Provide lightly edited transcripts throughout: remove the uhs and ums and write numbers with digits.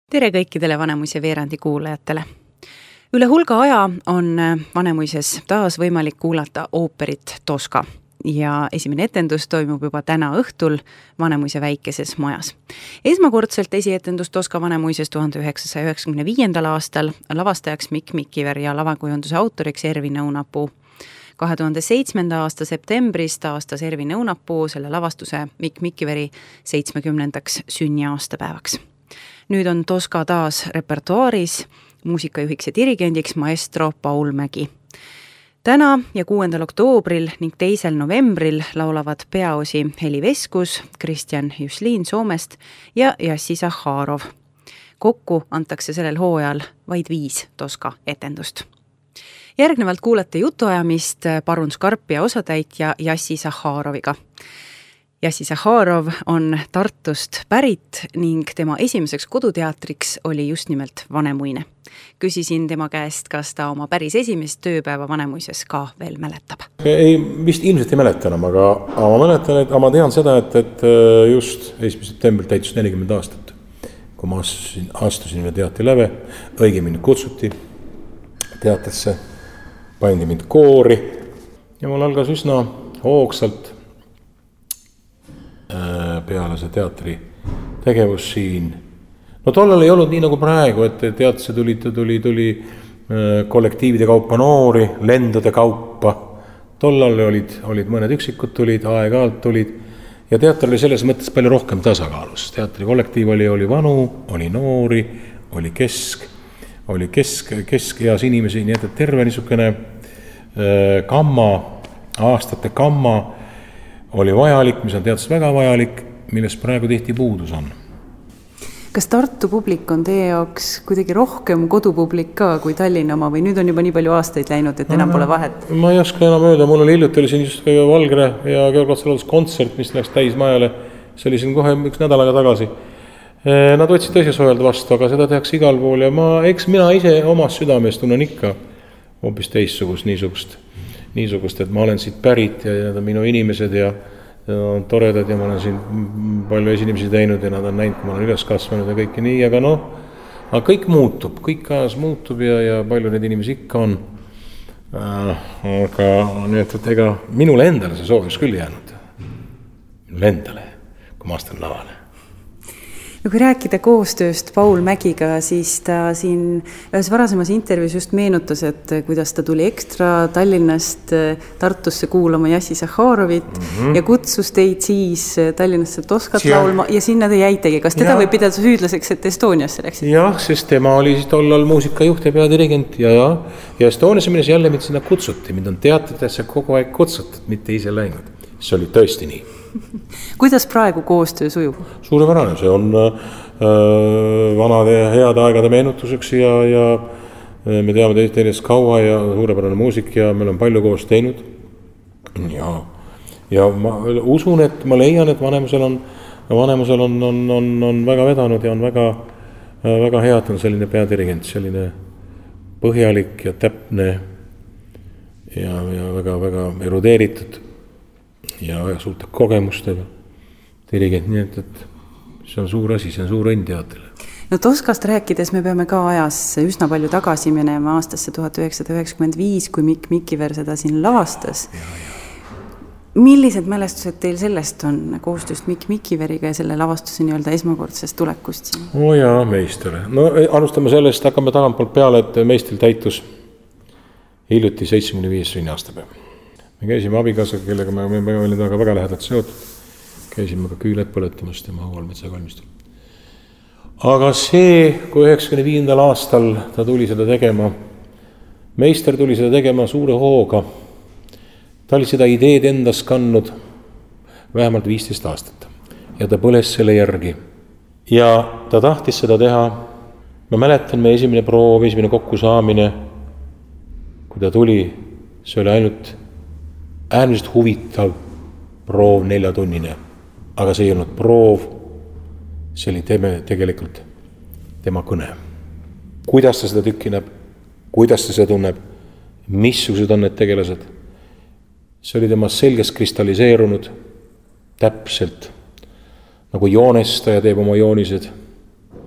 Tere kõikidele Vanemuise veerandi kuulajatele. Üle hulga aja on Vanemuises taas võimalik kuulata ooperit Toska ja esimene etendus toimub juba täna õhtul Vanemuise väikeses majas. Esmakordselt esietendus Toska Vanemuises 1995. aastal lavastajaks Mikk Mikiver ja lavakujunduse autoriks Ervin Õunapuu. 2007. aasta septembris taastas Ervin Õunapuu selle lavastuse Mikk Mikiveri 70. sünniaastapäevaks. Nüüd on Toska taas repertuaaris, muusikajuhiks ja dirigendiks maestro Paul Mägi. Täna ja 6. oktoobril ning 2. novembril laulavad peaosi Heli Veskus, Kristjan Jusliin Soomest ja Jassi Zahharov. Kokku antakse sellel hooajal vaid 5 Toska etendust. Järgnevalt kuulete jutuajamist Parun Skarpia osatäitja Jassi Zahharoviga. Jassi Zahharov on Tartust pärit ning tema esimeseks koduteatriks oli just nimelt Vanemuine. Küsisin tema käest, kas ta oma päris esimest tööpäeva Vanemuises ka veel mäletab. Vist ilmselt ei mäleta enam, aga ma mäletan, et ma tean seda, et just 1. septembril täitus 40 aastat, kui ma astusin teatri läve, õigemini kutsuti teatrisse, pandi mind koori ja mul algas üsna hoogsalt peale see teatri tegevus siin. No tollal ei olnud nii nagu praegu, et teatrisse tuli kollektiivide kaupa noori, lendude kaupa. Tollal olid mõned üksikud tulid, aeg-ajalt tulid ja teater oli selles mõttes palju rohkem tasakaalus. Teatri kollektiiv oli vanu, oli noori, oli keskeas inimesi, nii et terve niisugune aastate kamma oli vajalik, mis on teatris väga vajalik, millest praegu tihti puudus on. Kas Tartu publik on teie jaoks kuidagi rohkem kodupublik ka kui Tallinna oma või nüüd on juba nii palju aastaid läinud, et enam pole vahet? Ma ei oska enam öelda, mul oli hiljuti siin just Valgre ja Georg Otsaloodas kontsert, mis läks täismajale, see oli siin kohe üks nädal aega tagasi. Nad võtsid tõsi soojalt vastu, aga seda tehakse igal pool ja eks mina ise omas südames tunnen ikka hoopis teissugust niisugust, et ma olen siit pärit ja need on minu inimesed ja nad on toredad ja ma olen siin palju esinimisi teinud ja nad on näinud, kui ma olen üles kasvanud ja kõike nii, aga kõik muutub, kõik ajas muutub ja palju neid inimesi ikka on. Aga nii, et ega minule endale see sooviks küll jäänud. Minule endale, kui ma astun lavale. Ja kui rääkida koostööst Paul Mägiga, siis ta siin ühes varasemas intervjuus just meenutas, et kuidas ta tuli ekstra Tallinnast Tartusse kuulama Jassi Zahharovit ja kutsus teid siis Tallinnasse Toskat laulma ja sinna te jäitegi. Kas teda võib pidada süüdlaseks, et Estoniasse läksid? Jah, sest tema oli tollal muusikajuht ja peadirigent ja Estoniasse minnes jälle mind sinna kutsuti. Mind on teatritesse kogu aeg kutsutud, mitte ise läinud. See oli tõesti nii. Kuidas praegu koostöö sujub? Suurepärane, see on vanade heade aegade meenutuseks ja me teame teist kaua ja suurepärane muusik ja meil on palju koos teinud. Ja ma usun, et ma leian, et Vanemusel on väga vedanud ja on väga head on selline peadirigent, selline põhjalik ja täpne ja väga erudeeritud ja suurte kogemustega dirigent, nii et see on suur asi, see on suur õnn teatrile. No Toskast rääkides me peame ka ajas üsna palju tagasi minema aastasse 1995, kui Mikk Mikiver seda siin lavastas. Millised mälestused teil sellest on koostööst Mikk Mikiveriga ja selle lavastuse nii-öelda esmakordsest tulekust siin? Jaa, meister. No alustame sellest, hakkame tagantpoolt peale, et meistil täitus hiljuti 75 sünniaastapäev. Me käisime abikaasaga, kellega me olime väga lähedalt seotud. Käisime ka küüled põletamast ja Mahuvalmetsa kalmistul. Aga see, kui 95. aastal ta tuli seda tegema, meister tuli seda tegema suure hooga, ta oli seda ideed endas kandnud vähemalt 15 aastat ja ta põles selle järgi. Ja ta tahtis seda teha, ma mäletan me esimene proov, esimene kokkusaamine, kui ta tuli, see oli ainult äärmiselt huvitav proov 4-tunnine, aga see ei olnud proov, see oli tegelikult tema kõne. Kuidas ta seda tükki näeb, kuidas ta seda tunneb, missugused on need tegelased. See oli tema selgest kristalliseerunud täpselt, nagu joonestaja teeb oma joonised.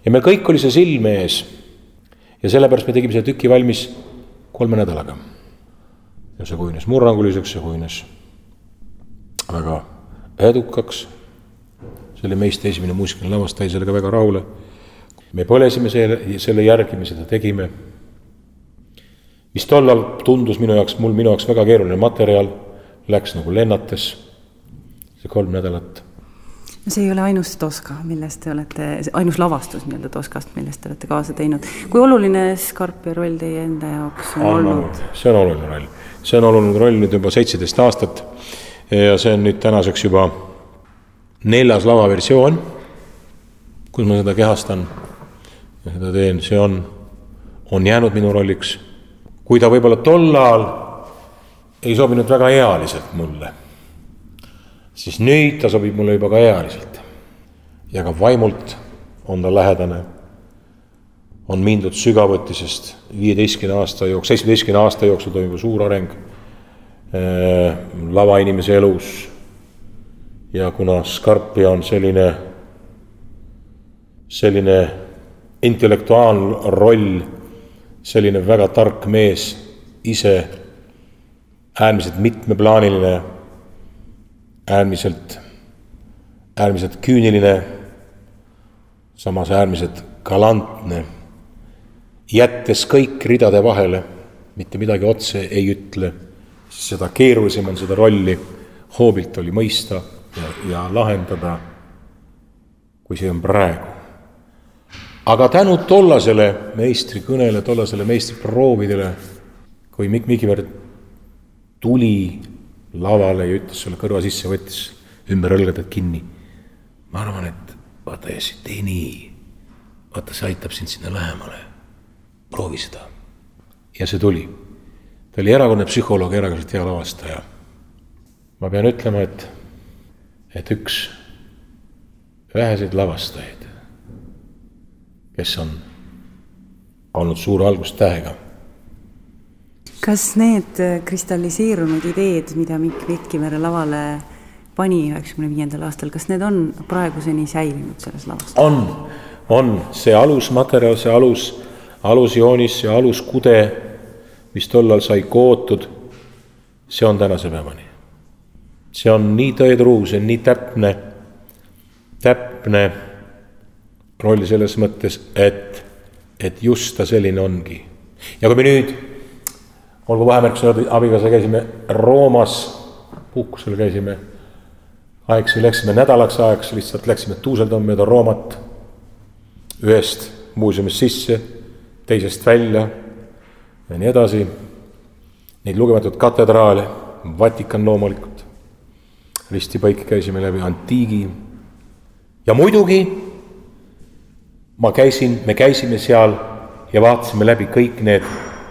ja meil kõik oli see silme ees. Ja sellepärast me tegime see tüki valmis 3 nädalaga. Ja see kujunes murranguliseks, see kujunes väga edukaks. See oli meist esimene muusikaline lavastaja, sellega väga rahule. Me põlesime selle järgi, me seda tegime. Mis tollal tundus minu jaoks väga keeruline materjal, läks nagu lennates see 3 nädalat. See ei ole ainus Toska, millest te olete, ainus lavastus nii-öelda Toskast, millest te olete kaasa teinud. Kui oluline Scarpia roll teie enda jaoks on olnud? See on oluline roll. See on oluline roll nüüd juba 17 aastat ja see on nüüd tänaseks juba 4. lavaversioon, kus ma seda kehastan ja seda teen. See on jäänud minu rolliks. Kui ta võib-olla tollal ei sobinud väga ealiselt mulle, siis nüüd ta sobib mulle juba ka ealiselt. Ja ka vaimult on ta lähedane. On mindud sügavuti, sest 17 aasta jooksul toimub suur areng lavainimese elus. Ja kuna Scarpia on selline intellektuaalroll, selline väga tark mees, ise äärmiselt mitmeplaaniline, äärmiselt küüniline, samas äärmiselt galantne, jättes kõik ridade vahele, mitte midagi otse ei ütle, seda keerulisem on seda rolli hoobilt oli mõista ja lahendada, kui see on praegu. Aga tänu tollasele meistri kõnele, tollasele meistri proovidele, kui Mikiver tuli lavale ja ütles sulle kõrva sisse, võttis ümber õlgadelt kinni. Ma arvan, et vaata, Jessi, tee nii. Vaata, see aitab sind sinna lähemale. Proovi seda. Ja see tuli. Ta oli erakonna psühholoog, erakonnalt hea lavastaja. Ma pean ütlema, et üks väheseid lavastajaid, kes on olnud suur algustähega. Kas need kristalliseerunud ideed, mida Mikk Mikiver lavale pani 95. aastal, kas need on praeguseni säilinud selles lavast? On. See alusmaterjal, see alusjoonis, see aluskude, mis tollal sai kootud, see on tänase päevani. See on nii tõetruu, see on nii täpne rolli selles mõttes, et just ta selline ongi. Ja kui me nüüd, olgu vahemärkusena abigaasa käisime Roomas, puhkusel käisime, läksime nädalaks ajaks, lihtsalt läksime tuuseldama mööda Roomat, ühest muuseumist sisse, teisest välja ja nii edasi. Neid lugematut katedraale, Vatikan loomulikult, ristipaiki käisime läbi Antiigi ja muidugi me käisime seal ja vaatasime läbi kõik need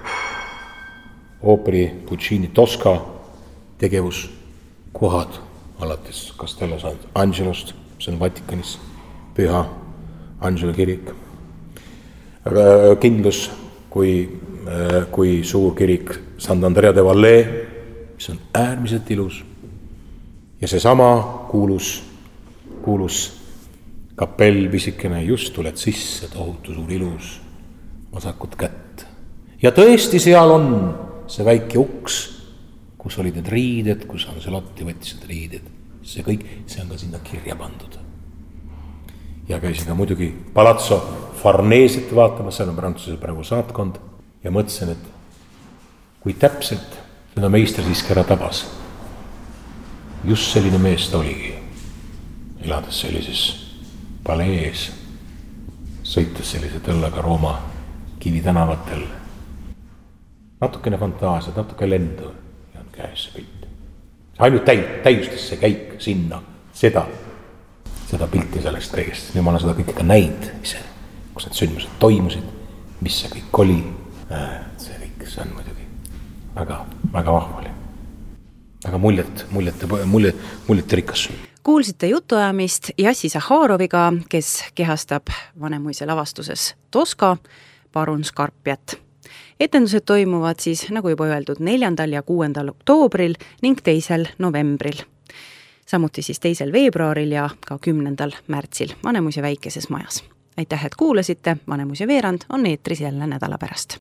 ooperi Puccini Toska tegevuskohad alates Castello Sant'Angelost, see on Vatikanis, Püha Angelo kirik. Aga kindlus kui suur kirik Sant'Andrea de Valle, mis on äärmiselt ilus. Ja see sama kuulus kapell pisikene, just tuled sisse, tohutu suur ilus, vasakut kätt. Ja tõesti seal on see väike uks, kus olid need riided, kus Ancelotti võttis need riided. See kõik, see on ka sinna kirja pandud. Ja käisin ka muidugi Palazzo Farneset vaatama, seal on Prantsuse praegu saatkond ja mõtlesin, et kui täpselt seda meister siiski ära tabas. Just selline mees ta oligi, elades sellises palees, sõites sellise tõllaga Rooma kivitänavatel. Natukene fantaasiat, natuke lendu ja on käes see pilt. Ainult täiustas see käik sinna, seda pilti sellest kõigest. Nüüd ma olen seda kõike ka näinud ise, kus need sündmused toimusid, mis see kõik oli. See kõik, see on muidugi väga, väga vahvali. Väga muljet rikas. Kuulsite jutuajamist Jassi Zahharoviga, kes kehastab Vanemuise lavastuses Toska Parun Scarpiat. Etendused toimuvad siis, nagu juba öeldud, 4. ja 6. oktoobril ning 2. novembril. Samuti siis 2. veebruaril ja ka 10. märtsil Vanemuise väikeses majas. aitäh, et kuulasite, Vanemuise veerand on eetris jälle nädala pärast.